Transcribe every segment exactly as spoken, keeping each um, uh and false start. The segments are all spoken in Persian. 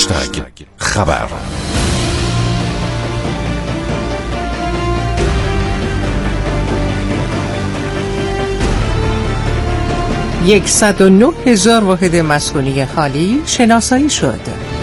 هشتگ خبر. صد و نه هزار واحد مسکونی خالی شناسایی شد.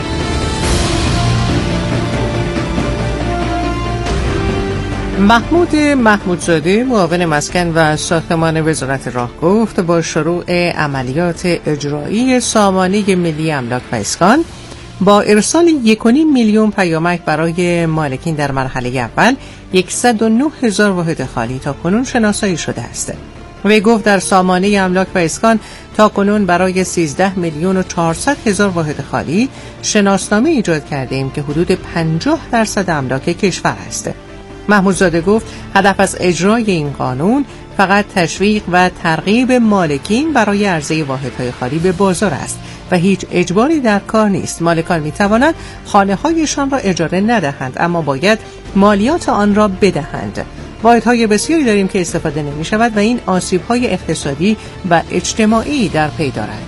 محمود محمودزاده معاون مسکن و ساختمان وزارت راه گفت با شروع عملیات اجرایی سامانه ملی املاک و اسکان با ارسال یک و نیم میلیون پیامک برای مالکین در مرحله اول صد و نه هزار واحد خالی تا کنون شناسایی شده است. وی گفت در سامانه املاک و اسکان تا کنون برای سیزده میلیون و چهارصد هزار واحد خالی شناسنامه ایجاد کردیم که حدود پنجاه درصد املاک کشور است. محمودزاده گفت هدف از اجرای این قانون فقط تشویق و ترغیب مالکین برای عرضه واحدهای خالی به بازار است و هیچ اجباری در کار نیست. مالکان می توانند خانه هایشان را اجاره ندهند، اما باید مالیات آن را بدهند. واحدهای بسیاری داریم که استفاده نمی شود و این آسیب‌های اقتصادی و اجتماعی در پی دارد.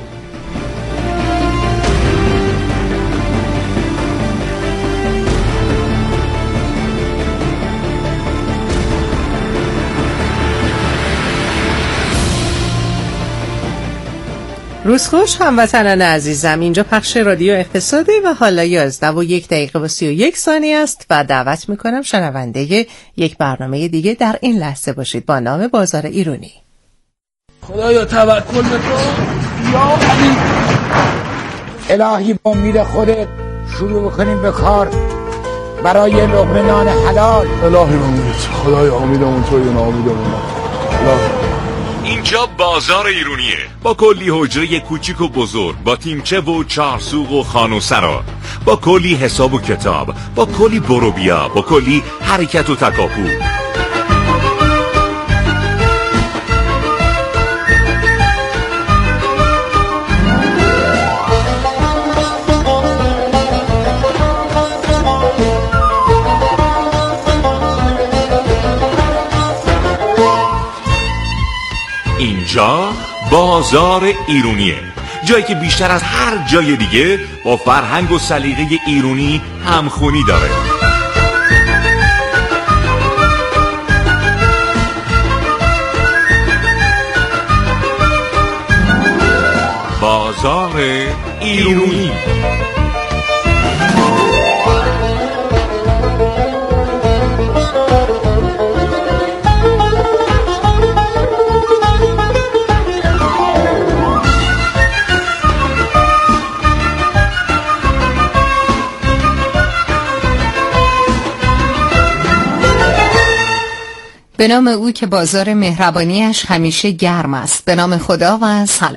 روز خوش هموطنان عزیزم، اینجا پخش رادیو اقتصادی و حالا یازده و یک دقیقه و سی و یک ثانیه است و دعوت میکنم شنونده یک برنامه دیگه در این لحظه باشید با نام بازار ایرونی. خدایا توکل بکن یا علی. الهی با امید خودت شروع بکنیم به کار برای لقمه نان حلال. الهی امیدت، خدایا امیدمون توی ناامیدمون. الهی اینجا بازار ایرونیه با کلی حجره کوچیک و بزرگ، با تیمچه و چارسوق و خان و سرا، با کلی حساب و کتاب، با کلی برو بیا، با کلی حرکت و تکاپو. اینجا بازار ایرونیه، جایی که بیشتر از هر جای دیگه با فرهنگ و سلیقه ایرونی همخونی داره. بازار ایرونی. به نام او که بازار مهربانیش همیشه گرم است. به نام خدا و سلام.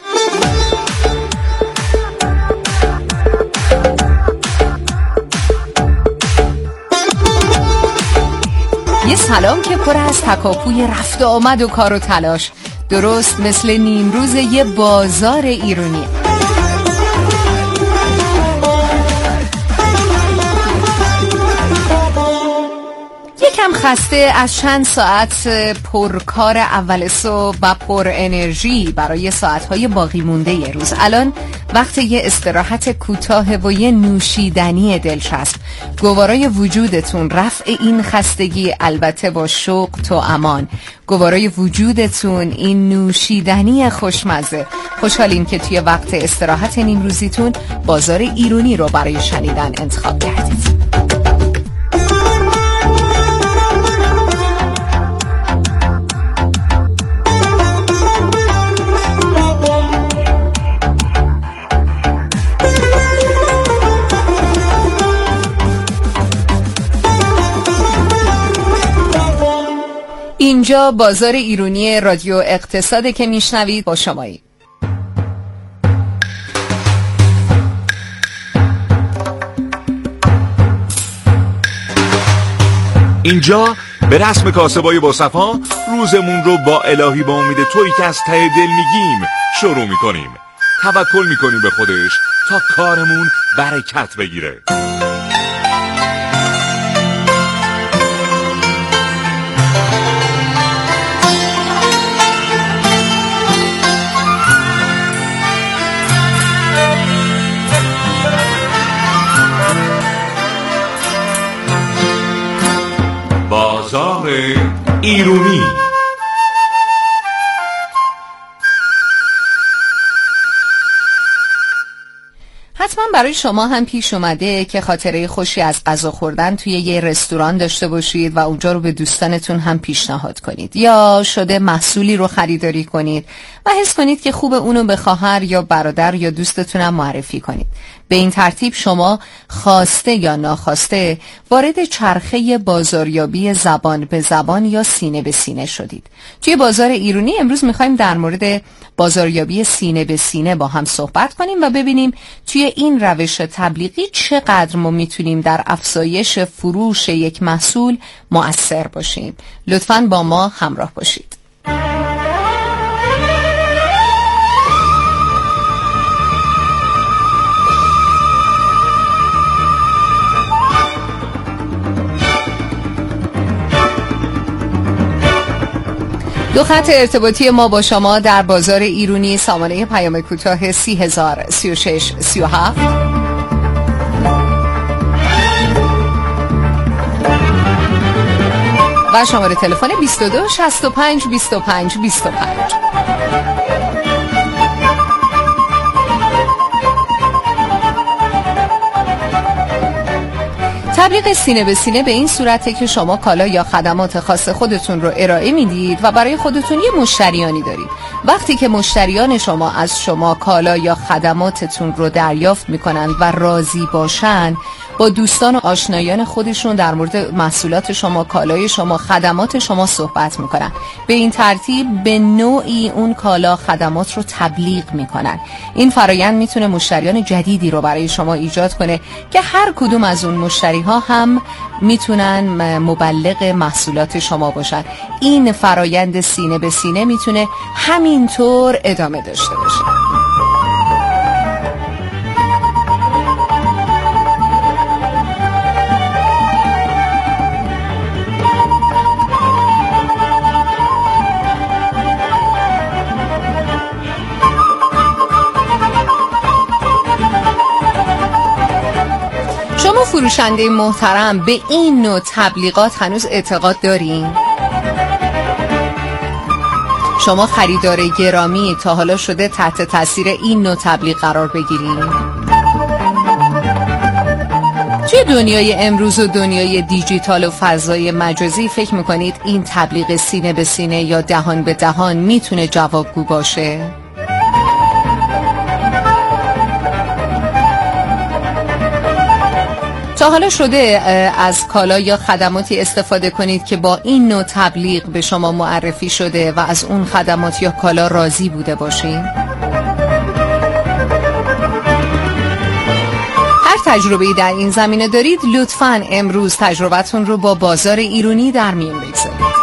یه سلام که پر از تکاپوی رفت و آمد و کار و تلاش، درست مثل نیمروز یه بازار ایرونی. یکم خسته از چند ساعت پرکار اول صبح و پر انرژی برای ساعتهای باقی مونده ی روز، الان وقت یه استراحت کوتاه و یه نوشیدنی دلچسب. گوارای وجودتون رفع این خستگی، البته با شوق تو امان. گوارای وجودتون این نوشیدنی خوشمزه. خوشحالیم که توی وقت استراحت نیمروزیتون بازار ایرونی رو برای شنیدن انتخاب کردید. اینجا بازار ایرونی رادیو اقتصاده که میشنوید، با شمایی. اینجا به رسم کاسبای با صفا روزمون رو با الهی با امید تویی که از ته دل میگیم شروع میکنیم. توکل میکنیم به خودش تا کارمون برکت بگیره. ایرونی. حتما برای شما هم پیش اومده که خاطره خوشی از غذا خوردن توی یه رستوران داشته باشید و اونجا رو به دوستانتون هم پیشنهاد کنید، یا شده محصولی رو خریداری کنید و حس کنید که خوب اونو به خواهر یا برادر یا دوستتون هم معرفی کنید. به این ترتیب شما خواسته یا ناخواسته وارد چرخه بازاریابی زبان به زبان یا سینه به سینه شدید. توی بازار ایرونی امروز میخوایم در مورد بازاریابی سینه به سینه با هم صحبت کنیم و ببینیم توی این روش تبلیغی چقدر ما میتونیم در افزایش فروش یک محصول مؤثر باشیم. لطفاً با ما همراه باشید. دو خط ارتباطی ما با شما در بازار ایرونی، سامانه پیام کوتاه سی هزار سی و شش سی و هفت و شماره تلفن بیست و دو شصت و پنج بیست و پنج بیست و پنج. تبلیغ سینه به سینه به این صورته که شما کالا یا خدمات خاص خودتون رو ارائه میدید و برای خودتون یه مشتریانی دارید. وقتی که مشتریان شما از شما کالا یا خدماتتون رو دریافت میکنن و راضی باشن، با دوستان و آشنایان خودشون در مورد محصولات شما، کالای شما، خدمات شما صحبت میکنن. به این ترتیب به نوعی اون کالا خدمات رو تبلیغ میکنن. این فرایند میتونه مشتریان جدیدی رو برای شما ایجاد کنه که هر کدوم از اون مشتری ها هم میتونن مبلغ محصولات شما باشن. این فرایند سینه به سینه میتونه همینطور ادامه داشته باشه. فروشنده محترم، به این نوع تبلیغات هنوز اعتقاد دارین؟ شما خریدار گرامی، تا حالا شده تحت تاثیر این نوع تبلیغ قرار بگیرین؟ توی دنیای امروز و دنیای دیجیتال و فضای مجازی فکر میکنید این تبلیغ سینه به سینه یا دهان به دهان میتونه جوابگو باشه؟ تا حالا شده از کالا یا خدماتی استفاده کنید که با این نوع تبلیغ به شما معرفی شده و از اون خدمات یا کالا راضی بوده باشین؟ هر تجربه‌ای در این زمینه دارید، لطفاً امروز تجربتون رو با بازار ایرونی در میون بگذارید.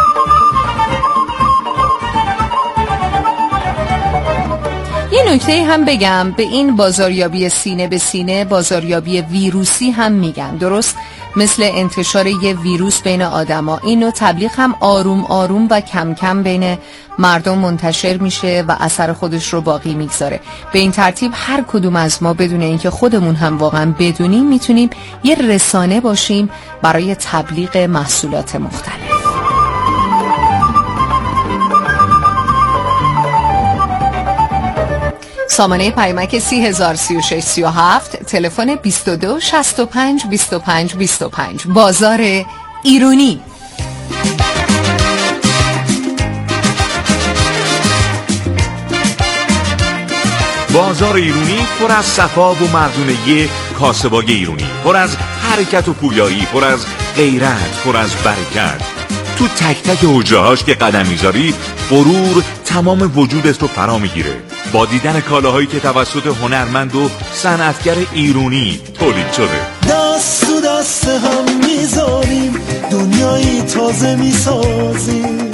یه نکته هم بگم، به این بازاریابی سینه به سینه بازاریابی ویروسی هم میگن. درست مثل انتشار یه ویروس بین آدما، این نوع تبلیغ هم آروم آروم و کم کم بین مردم منتشر میشه و اثر خودش رو باقی میگذاره. به این ترتیب هر کدوم از ما بدون اینکه خودمون هم واقعا بدونیم میتونیم یه رسانه باشیم برای تبلیغ محصولات مختلف. سامانه پیامک سی هزار سی و شش سی و هفت، تلفن بیست و دو شصت و پنج بیست و پنج بیست و پنج. بازار ایرونی. بازار ایرونی پر از صفا و مردونگی کاسبای ایرونی، پر از حرکت و پویایی، پر از غیرت، پر از برکت. تو تک تک حجرهاش که قدم میذاری غرور تمام وجودت رو فرا میگیره با دیدن کالاهایی که توسط هنرمند و صنعتگر ایرونی تولید شده. دست تو دست هم میذاریم، دنیایی تازه میسازیم،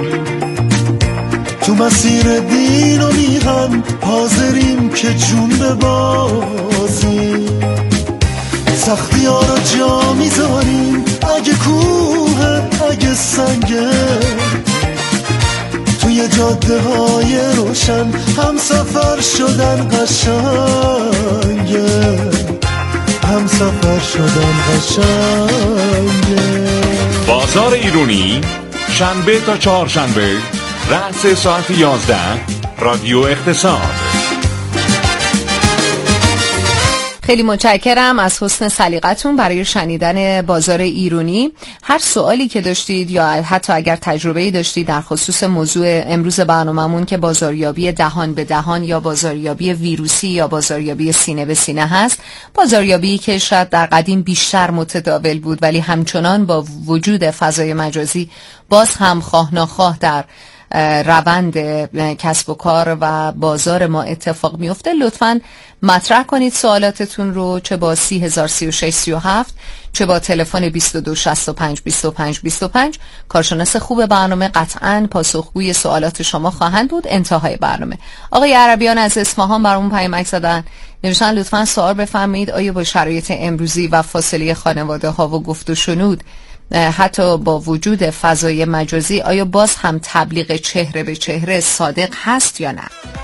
تو مسیر دین و میهن حاضریم که جون ببازیم، سختی ها رو جا میذاریم، اگه کوه اگه سنگه، توی جاده های روشن هم سفر شدن قشنگه، هم سفر شدن قشنگه. بازار ایرونی شنبه تا چهارشنبه رأس ساعت یازده رادیو اقتصاد. خیلی متشکرم از حسن سلیقتون برای شنیدن بازار ایرانی. هر سوالی که داشتید یا حتی اگر تجربه‌ای داشتید در خصوص موضوع امروز برنامه‌مون که بازاریابی دهان به دهان یا بازاریابی ویروسی یا بازاریابی سینه به سینه هست، بازاریابی که شاید در قدیم بیشتر متداول بود ولی همچنان با وجود فضای مجازی باز هم خواه ناخواه در روند کسب و کار و بازار ما اتفاق میفته، لطفاً مطرح کنید سوالاتتون رو، چه با سی هزار سی و شش سی و هفت چه با تلفن بیست و دو شصت و پنج بیست و پنج بیست و پنج. کارشناس خوب برنامه قطعاً پاسخگوی سوالات شما خواهند بود انتهای برنامه. آقای عربیان از اصفهان برامون پیامک زدن، نوشتن لطفاً سوال بفرمایید آیا با شرایط امروزی و فاصله خانواده ها و گفت و شنود حتی با وجود فضای مجازی آیا باز هم تبلیغ چهره به چهره صادق هست یا نه؟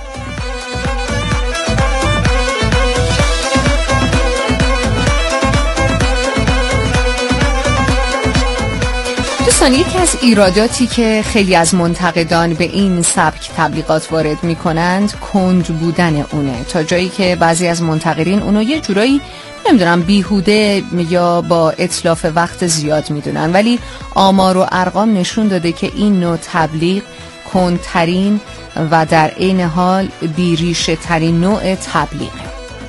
دوستان، یکی از ایراداتی که خیلی از منتقدان به این سبک تبلیغات وارد می کنند کند بودن اونه، تا جایی که بعضی از منتقدین اونو یه جورایی نمیدونم بیهوده یا با اتلاف وقت زیاد میدونن، ولی آمار و ارقام نشون داده که این نوع تبلیغ کندترین و در عین حال بیریشه ترین نوع تبلیغه.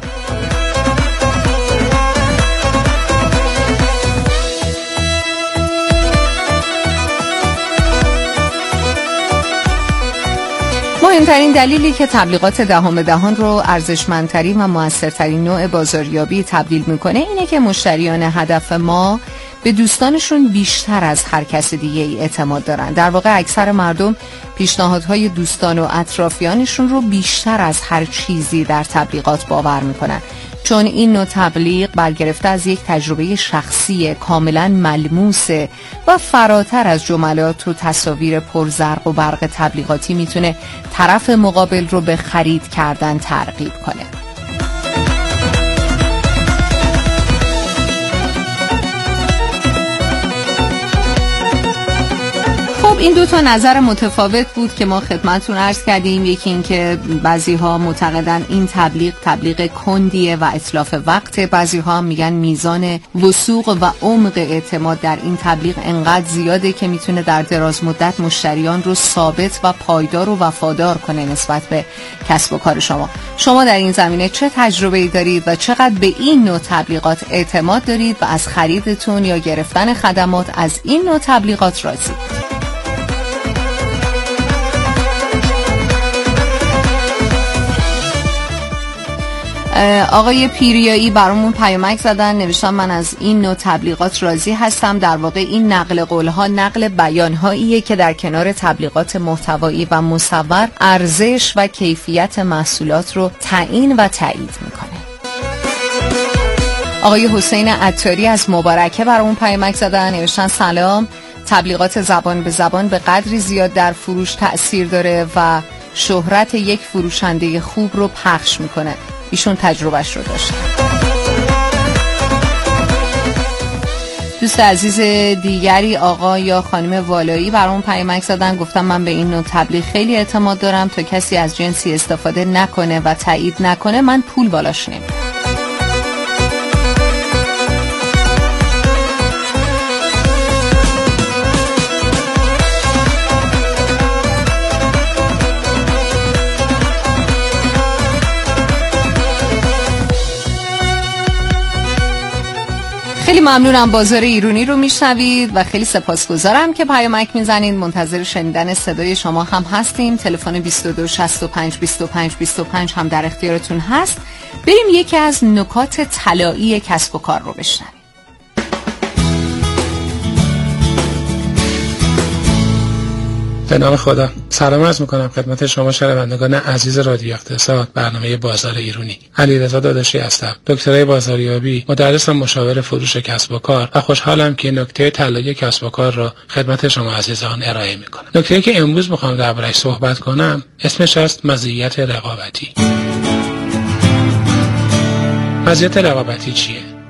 مهمترین دلیلی که تبلیغات دهان به دهان رو ارزشمندترین و موثرترین نوع بازاریابی تبدیل میکنه اینه که مشتریان هدف ما به دوستانشون بیشتر از هر کس دیگه ای اعتماد دارن. در واقع اکثر مردم پیشنهادهای دوستان و اطرافیانشون رو بیشتر از هر چیزی در تبلیغات باور میکنن، چون این نوع تبلیغ برگرفته از یک تجربه شخصی کاملا ملموسه و فراتر از جملات و تصاویر پرزرق و برق تبلیغاتی میتونه طرف مقابل رو به خرید کردن ترغیب کنه. خب این دو تا نظر متفاوت بود که ما خدمتتون عرض کردیم. یکی این که بعضی ها معتقدن این تبلیغ تبلیغ کندیه و اتلاف وقت، بعضی ها میگن میزان وثوق و عمق اعتماد در این تبلیغ انقدر زیاده که میتونه در دراز مدت مشتریان رو ثابت و پایدار و وفادار کنه نسبت به کسب و کار شما. شما در این زمینه چه تجربه‌ای دارید و چقدر به این نوع تبلیغات اعتماد دارید و از خریدتون یا گرفتن خدمات از این نوع تبلیغات راضید؟ آقای پیریایی برامون پیامک زدن، نوشتن من از این نوع تبلیغات راضی هستم. در واقع این نقل قولها نقل بیانهاییه که در کنار تبلیغات محتوایی و مصور ارزش و کیفیت محصولات رو تعیین و تایید میکنه. آقای حسین عطاری از مبارکه برامون پیامک زدن، نوشتن سلام، تبلیغات زبان به زبان به قدری زیاد در فروش تأثیر داره و شهرت یک فروشنده خوب رو پخش میکنه. ایشون تجربهش رو داشته. دوست عزیز دیگری آقا یا خانم والایی برام پیامک زدن، گفتم من به این نوع تبلیغ خیلی اعتماد دارم، تا کسی از جنسی استفاده نکنه و تایید نکنه من پول بالاش نمیدم. خیلی ممنونم بازار ایرانی رو میشنوید و خیلی سپاسگزارم که پیامک میزنید. منتظر شنیدن صدای شما هم هستیم. تلفن بیست و دو شصت و پنج بیست و پنج بیست و پنج هم در اختیارتون هست. بریم یکی از نکات طلایی کسب و کار رو بشنویم. به نام خدا. سلام عرض میکنم خدمت شما شنوندگان عزیز رادیو اقتصاد، برنامه بازار ایرانی. علیرضا داداشی هستم، دکترای بازاریابی، مدرس و مشاور فروش کسب و کار و خوشحالم که نکته طلایی کسب و کار را خدمت شما عزیزان ارائه میکنم. نکته‌ای که امروز میخوام درباره‌اش صحبت کنم اسمش است مزیت رقابتی. مزیت رقابتی چیه؟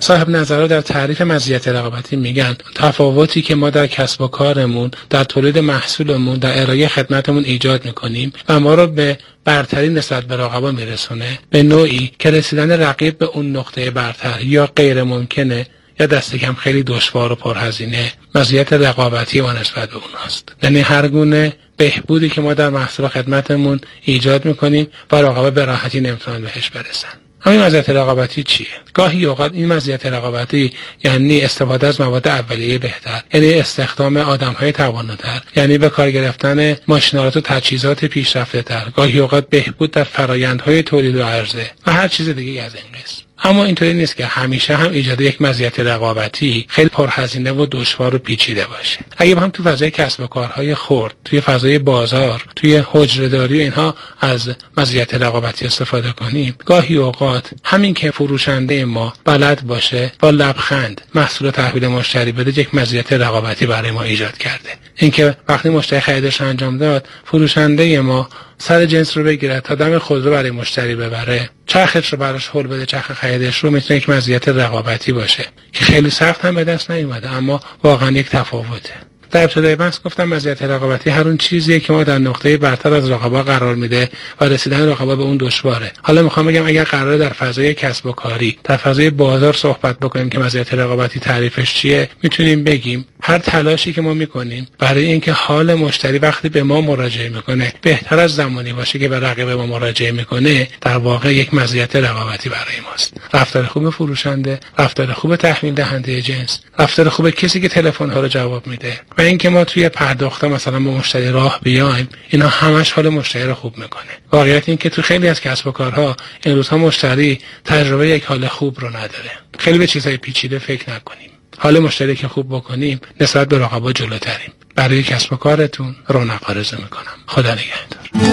صاحب نظرها در تعریف مزیت رقابتی میگن تفاوتی که ما در کسب و کارمون، در تولید محصولمون، در ارائه خدمتمون ایجاد میکنیم و ما رو به برتری نسبت به رقبا میرسونه، به نوعی که رسیدن رقیب به اون نقطه برتر یا غیر ممکنه یا دست کم خیلی دشوار و پرهزینه، مزیت رقابتی ما نسبت به اوناست. یعنی هر گونه بهبودی که ما در محصول و خدمتمون ایجاد میکنیم و رقبا به راحتی نمیتونن بهش برسن. همین مزیت رقابتی چیه؟ گاهی اوقات این مزیت رقابتی یعنی استفاده از مواد اولیه بهتر، یعنی استخدام آدم‌های تواناتر، یعنی به کار گرفتن ماشین‌آلات و تجهیزات پیشرفته‌تر، گاهی اوقات بهبود در فرآیندهای تولید و عرضه و هر چیز دیگه از این قسم. اما اینطوری نیست که همیشه هم ایجاد یک مزیت رقابتی خیلی پرهزینه و دشوار و پیچیده باشه. اگه هم تو فضای کسب و کارهای خرد، توی فضای بازار، توی حجره‌داری و اینها از مزیت رقابتی استفاده کنیم، گاهی اوقات همین که فروشنده ما بلد باشه با لبخند محصول تحویل مشتری بده، یک مزیت رقابتی برای ما ایجاد کرده. اینکه وقتی مشتری خریدش انجام داد، فروشنده ما سر جنس رو بگیره تا دم خودرو برای مشتری ببره، چرخش رو براش هول بده، چرخ خریدش رو، میتونه یک مزیت رقابتی باشه که خیلی سخت هم به دست نیومده اما واقعا یک تفاوته. در ابتدای بحث گفتم مزیت رقابتی هر اون چیزیه که ما در نقطه برتر از رقبا قرار میده و رسیدن رقبا به اون دشواره. حالا میخوام بگم اگر قراره در فضای کسب و کاری، در فضای بازار صحبت بکنیم که مزیت رقابتی تعریفش چیه، میتونیم بگیم هر تلاشی که ما میکنیم برای اینکه حال مشتری وقتی به ما مراجعه میکنه بهتر از زمانی باشه که به رقیب ما مراجعه میکنه، در واقع یک مزیت رقابتی برای ماست. رفتار خوب فروشنده، رفتار خوب تحویل دهنده جنس، رفتار خوب کسی که تلفن ها رو جواب میده و اینکه ما توی پرداخت مثلا با مشتری راه بیایم، اینا همش حال مشتری رو خوب میکنه. واقعیت این که تو خیلی از کسب و کارها این روزها مشتری تجربه یک حال خوب رو نداره. خیلی به چیزهای پیچیده فکر نکنیم. حال مشتری که خوب بکنیم نسبت به رقبا جلوتریم. برای کسب و کارتون رونق آرزو میکنم. خدا نگهدار.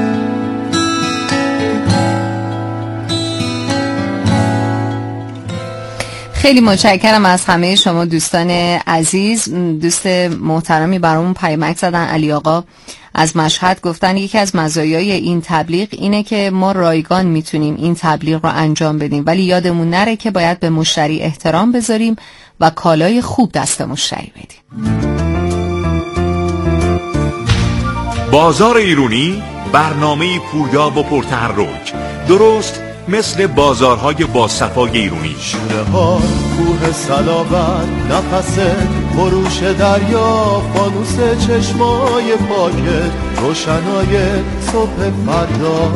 خیلی متشکرم از همه شما دوستان عزیز. دوست محترمی برامون پیامک زدن، علی آقا از مشهد، گفتن یکی از مزایای این تبلیغ اینه که ما رایگان میتونیم این تبلیغ رو انجام بدیم، ولی یادمون نره که باید به مشتری احترام بذاریم و کالای خوب دست مشتری بدیم. بازار ایرونی برنامه پویا و پرتحرک، درست مثل بازارهای با صفای ایرونی. شونه ها، کوه صلابت، نفس خروش دریا، فانوس چشمای پاکت، روشنای صبح فردا.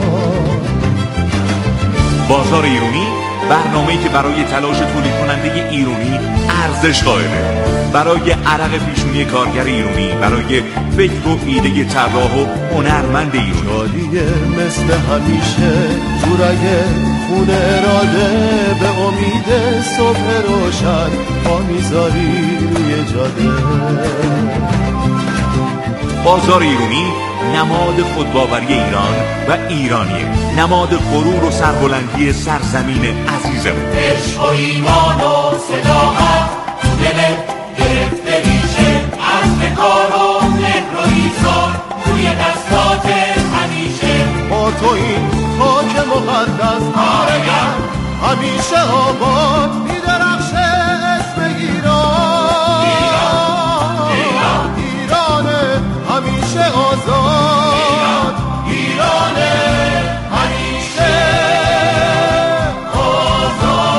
بازار ایرونی برنامه‌ای که برای تلاش تولید کننده ایرونی ارزش قائله، برای عرق پیشونی کارگر ایرونی، برای فکر و ایده طراح و هنرمند ایرونی. شادیه مثل همیشه جورای خون اراده، به امید صبح روشن پا میذاری روی جاده. بازار ایرونی نماد خودباوری ایران و ایرانیه، نماد غرور و سربلندی سرزمین عزیزمون. عشق و ایمان و صداقت تو دل گرفته میشه، عزم کار و مهر و ایثار توی دستات همیشه. با تو این خاک مقدس آرگم همیشه آباد میدرخشه اسم ایران. ایران ایران ایرانه همیشه آزاد، ایرانه همیشه آزاد.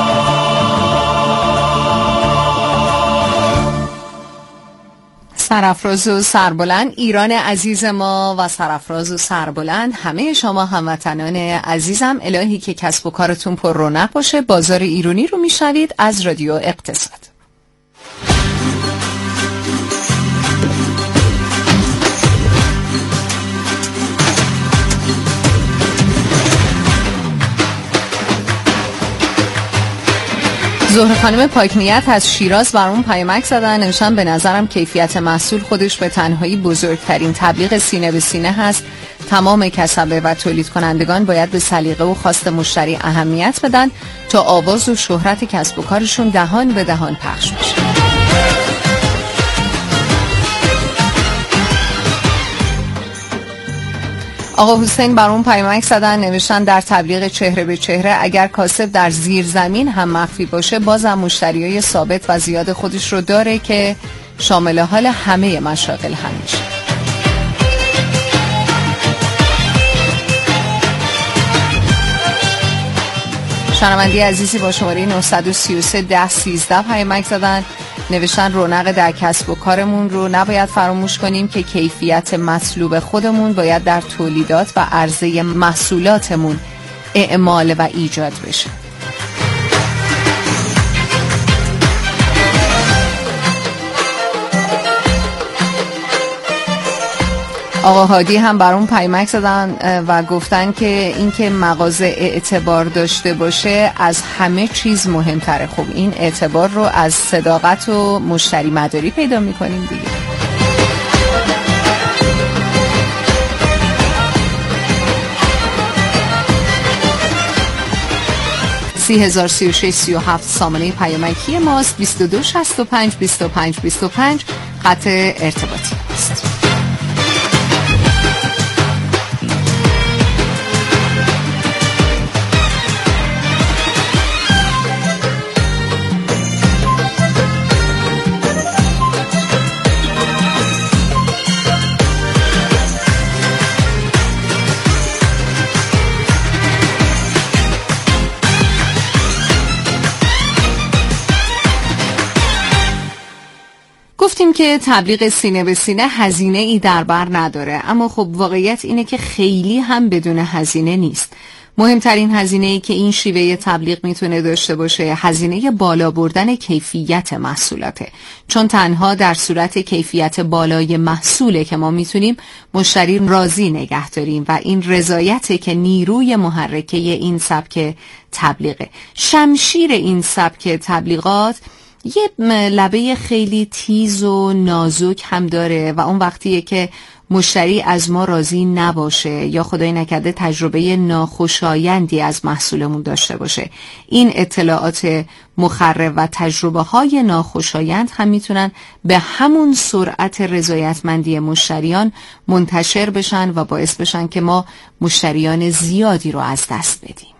سرافراز و سربلند ایران عزیز ما و سرافراز و سربلند همه شما هموطنان عزیزم، الهی که کسب و کارتون پر رونق باشه. بازار ایرونی رو میشنوید از رادیو اقتصاد. زهره خانم پاکنیت از شیراز برامون پیامک زدن، نوشتن به نظرم کیفیت محصول خودش به تنهایی بزرگترین تبلیغ سینه به سینه هست. تمام کسبه و تولید کنندگان باید به سلیقه و خواست مشتری اهمیت بدن تا آواز و شهرت کسب و کارشون دهان به دهان پخش بشه. آقا حسین برام پیامک زدن، نوشتن در تبلیغ چهره به چهره اگر کاسب در زیر زمین هم مخفی باشه بازم مشتریای ثابت و زیاد خودش رو داره که شامل حال همه مشاغل همیشه. شنونده عزیزی با شماره نه سه سه ده سیزده پیامک زدن، نوشتن رونق در کسب و کارمون رو نباید فراموش کنیم که کیفیت مطلوب خودمون باید در تولیدات و عرضه محصولاتمون اعمال و ایجاد بشه. آقا هادی هم برام پیامک زدن و گفتن که اینکه مغازه اعتبار داشته باشه از همه چیز مهمتره. خب این اعتبار رو از صداقت و مشتری مداری پیدا میکنیم دیگه. سی هزار سی و شش سی و هفت سامانه پیامکی ماست. بیست و دو شصت و پنج بیست و پنج بیست و پنج خط ارتباطی است. گفتیم که تبلیغ سینه به سینه هزینه ای در بر نداره، اما خب واقعیت اینه که خیلی هم بدون هزینه نیست. مهمترین هزینه ای که این شیوه تبلیغ میتونه داشته باشه هزینه بالا بردن کیفیت محصولاته، چون تنها در صورت کیفیت بالای محصوله که ما میتونیم مشتری راضی نگه داریم و این رضایته که نیروی محرکه این سبک تبلیغه. شمشیر این سبک تبلیغات یه لبه خیلی تیز و نازک هم داره و اون وقتیه که مشتری از ما راضی نباشه یا خدای نکرده تجربه ناخوشایندی از محصولمون داشته باشه، این اطلاعات مخرب و تجربه های ناخوشایند هم میتونن به همون سرعت رضایتمندی مشتریان منتشر بشن و باعث بشن که ما مشتریان زیادی رو از دست بدیم.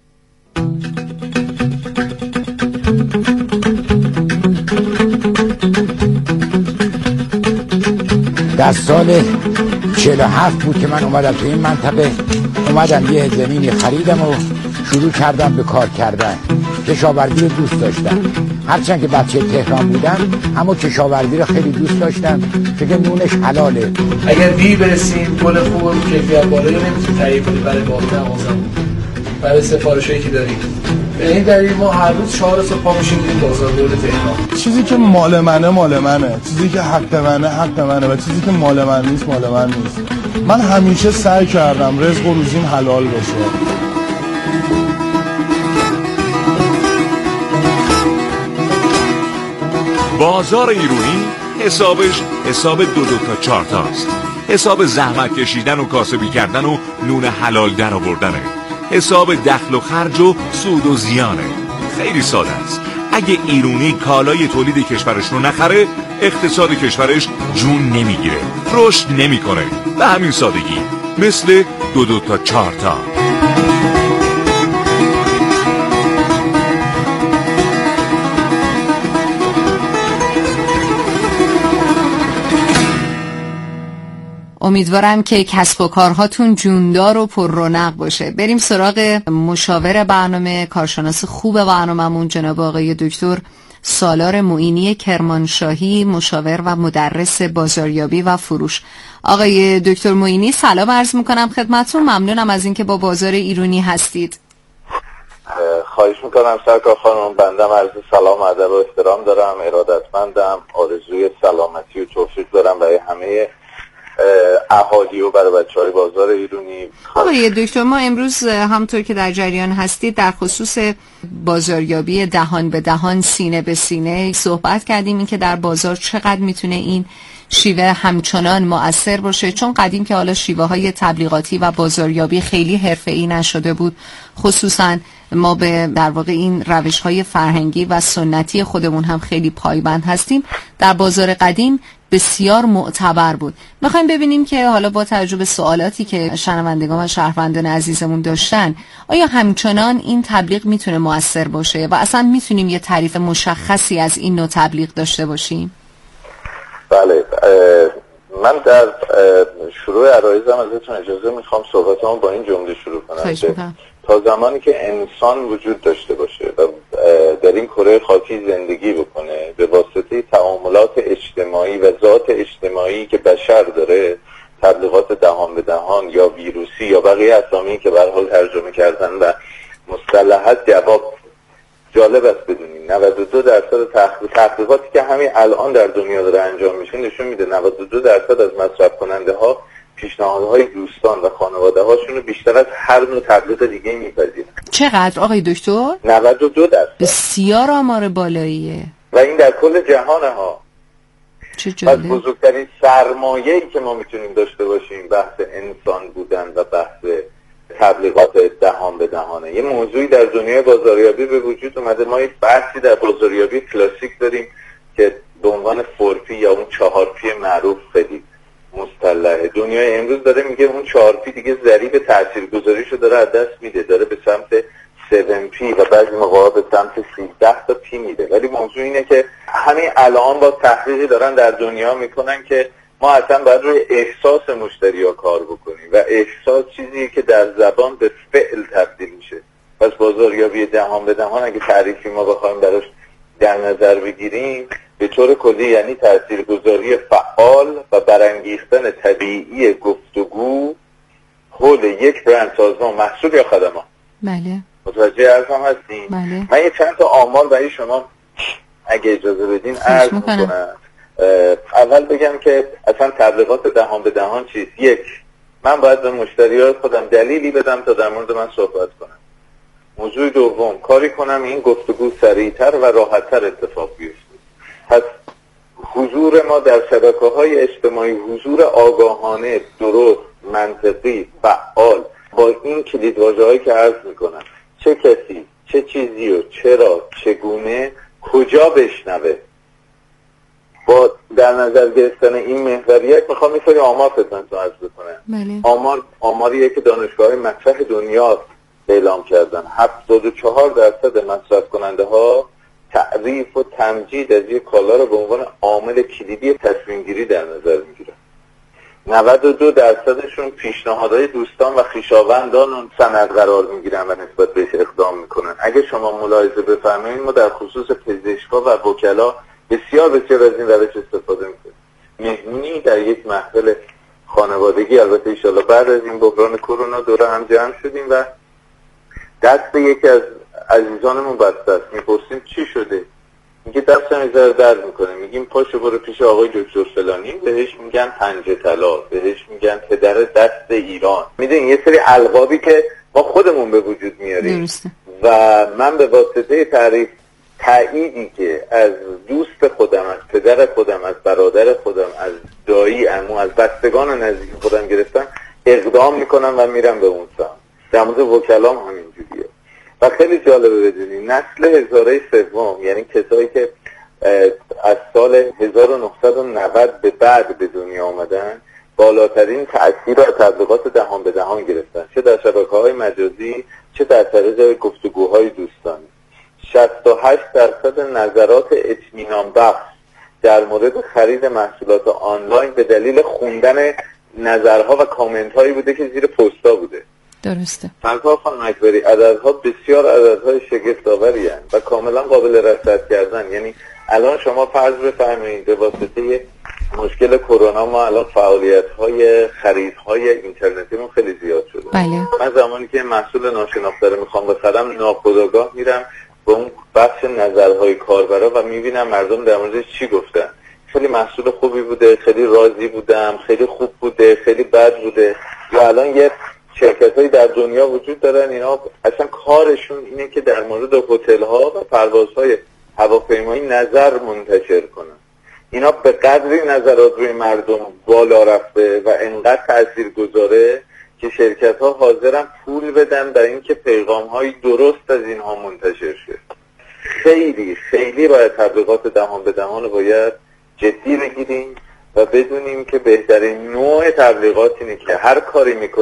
در سال چهل و هفت بود که من اومدم تو این منطقه، اومدم یه زمینی خریدم و شروع کردم به کار کردن. کشاورزی رو دوست داشتم، هرچند که بچه تهران بودم اما کشاورزی رو خیلی دوست داشتم چون نونش حلاله. اگر دیر برسیم گل خوب کیفیت بالایی نمیتونیم تهیه کنیم برای باغچه مغازمون، برای سفارشایی که داریم. به این دلیل ما هر روز چهار صبح پا میشیم میریم بازار دولت تهران. چیزی که مال منه مال منه، چیزی که حق منه حق منه و چیزی که مال من نیست مال من نیست. من همیشه سعی کردم رزق و روزیم حلال باشه. بازار ایرونی حسابش حساب دو دو تا چهار تاست. حساب زحمت کشیدن و کاسبی کردن و نون حلال در آوردنه. حساب دخل و خرج و سود و زیانه. خیلی ساده است. اگه ایرونی کالای تولید کشورش رو نخره، اقتصاد کشورش جون نمیگیره، رشد نمیکنه. به همین سادگی، مثل دو دو تا چهار تا. امیدوارم که کسب و کارهاتون جوندار و پر رونق باشه. بریم سراغ مشاور برنامه، کارشناس خوب برنامه‌مون جناب آقای دکتر سالار معینی کرمانشاهی، مشاور و مدرس بازاریابی و فروش. آقای دکتر معینی سلام عرض میکنم خدمتتون. ممنونم از اینکه با بازار ایرونی هستید. خواهش میکنم سرکار خانم. بندم عرض سلام و ادب و احترام دارم، ارادتمندم، آرزوی سلامتی و توفیق دارم برای همه اهالی و برای بچه‌های بازار ایرونی. آقای دکتر، ما امروز همونطور که در جریان هستید در خصوص بازاریابی دهان به دهان، سینه به سینه صحبت کردیم، این که در بازار چقدر میتونه این شیوه همچنان مؤثر باشه، چون قدیم که حالا شیوه های تبلیغاتی و بازاریابی خیلی حرفه‌ای نشده بود، خصوصا ما به در واقع این روش های فرهنگی و سنتی خودمون هم خیلی پایبند هستیم. در بازار قدیم بسیار معتبر بود. میخوایم ببینیم که حالا با توجه به سوالاتی که شنوندگان و شهروندان عزیزمون داشتن، آیا همچنان این تبلیغ میتونه مؤثر باشه و اصلا میتونیم یه تعریف مشخصی از این نوع تبلیغ داشته باشیم؟ بله، من در شروع عرایزم ازتون اجازه میخوام صحبتامو با این جمله شروع کنم. تا زمانی که انسان وجود داشته باشه و در این کره خاکی زندگی بکنه به واسطه تعاملات اجتماعی و ذات اجتماعی که بشر داره، تبلیغات دهان به دهان یا ویروسی یا بقیه اسامی که به هر حال ترجمه کردن و مصطلحات جواب، جالب است بدونید نود و دو درصد تحقیقاتی که همین الان در دنیا داره انجام میشه نشون میده نود و دو درصد از مصرف کننده ها پیشنهادهای دوستان و خانواده هاشون رو بیشتر از هر نوع تبلیغ دیگه میپذیرن. چقدر آقای دکتر؟ نود و دو درصد. بسیار آمار بالاییه. و این در کل جهان ها. چه جالب. از بزرگترین سرمایه‌ای که ما میتونیم داشته باشیم بحث انسان بودن و بحث تبلیغات دهان به دهانه. یه موضوعی در دنیای بازاریابی به وجود اومده. ما یک بحثی در بازاریابی کلاسیک داریم که به عنوان فور پی یا اون چهار پی معروف خیلی مصطلحه. دنیای امروز داره میگه اون چهار پی دیگه ضریب تاثیرگذاریشو داره از دست میده، داره به سمت هفت پی و بعضی موقع به سمت سیزده تا پی میده. ولی موضوع اینه که همین الان با تحقیقی دارن در دنیا میکنن که ما اصلا باید روی احساس مشتری ها کار بکنیم و احساس چیزیه که در زبان به فعل تبدیل میشه. پس بازاریابی دهان به دهان اگه تعریفی ما بخوایم براش در نظر بگیریم به طور کلی یعنی تاثیرگذاری فعال و برانگیختن طبیعی گفتگو حول یک برند، سازمان، محصول یا خدمات. بله. متوجه عرضم هستین؟ بله. من یه چند تا آمار برای شما اگه اجازه بدین عرض میکنم. اول بگم که اصلا تبلیغات دهان به دهان چیست؟ یک، من باید به مشتریان خودم دلیلی بدم تا در مورد من صحبت کنم. موضوع دوم، کاری کنم این گفتگو سریعتر و راحتتر اتفاق بیفته. پس حضور ما در شبکه‌های اجتماعی حضور آگاهانه، درست، منطقی، فعال با این کلیدواژه‌هایی که عرض میکنم، چه کسی، چه چیزی و چرا، چگونه، کجا بشنوه، با در نظر گرفتن این محوریت میخوام یه سری آمار خدمتتون عرض بکنم. بله. آمار آماریه که دانشگاه‌های مطرح دنیا اعلام کردن. هفتاد و چهار درصد مصرف کننده ها تعریف و تمجید از یک کالا رو به عنوان عامل کلیدی تصمیم گیری در نظر میگیرن. نود و دو درصدشون پیشنهادهای دوستان و خویشاوندان اون سند قرار میگیرن و نسبت بهش اقدام میکنن. اگه شما ملاحظه بفرمایید ما در خصوص پزشکا و وکلا بسیار بسیار از این روش استفاده میکنیم. مهمونی در یک محفل خانوادگی، البته ان شاءالله بعد از این بحران کرونا دوره هم جمع شدیم و دست یکی از عزیزانمون بسته است. میپرسیم چی شده؟ میگه دستم یه ذره درد میکنه. میگیم پاشو برو پیش آقای دکتر فلانی، بهش میگن پنجه طلا، بهش میگن پدر دست ایران. میدونین یه سری القابی که ما خودمون به وجود میاریم. درسته. و من به واسطه تعریف تأییدی که از دوست خودم، از پدر خودم، از برادر خودم، از دایی، عمو، از بستگان نزدیک خودم گرفتم، اقدام میکنم و میرم به اون سمت. در مورد وکلام همینجوریه. و خیلی جالبه بدونید نسل هزاره سوم، یعنی کسایی که از سال هزار و نهصد و نود به بعد به دنیا آمدن، بالاترین تأثیر از تبلیغات دهان به دهان گرفتن، چه در شبکه‌های مجازی چه در طریق گفتگوهای دوستانه. شصت و هشت درصد نظرات اطمینان بخش در مورد خرید محصولات آنلاین به دلیل خوندن نظرها و کامنت هایی بوده که زیر پست‌ها بوده. درسته. سرکار خانم اکبری، عددها بسیار عددهای شگفت‌آوری هستند و کاملا قابل رصد کردن. یعنی الان شما فرض بفرمایید به واسطه مشکل کرونا ما الان فعالیت‌های خریدهای اینترنتیمون خیلی زیاد شده. بله. من زمانی که محصول ناشناخته رو میخوام بخرم ناخودآگاه میرم به اون بخش نظرهای کاربرا و میبینم مردم در موردش چی گفتن. خیلی محصول خوبی بوده، خیلی راضی بودم، خیلی خوب بوده، خیلی بد بوده. یا الان یه شرکت‌هایی در دنیا وجود دارن اینا اصلا کارشون اینه که در مورد هتل‌ها و پروازهای هواپیمایی نظر منتشر کنن. اینا به قدری نظرات روی مردم بالا رفته و انقدر تاثیرگذاره که شرکت‌ها حاضرن پول بدن برای اینکه پیغام‌های درست از اینها منتشر شه. خیلی خیلی باید تبلیغات دهان به دهان رو باید جدی بگیریم و بدونیم که بهترین نوع تبلیغات اینه که هر کاری میکنیم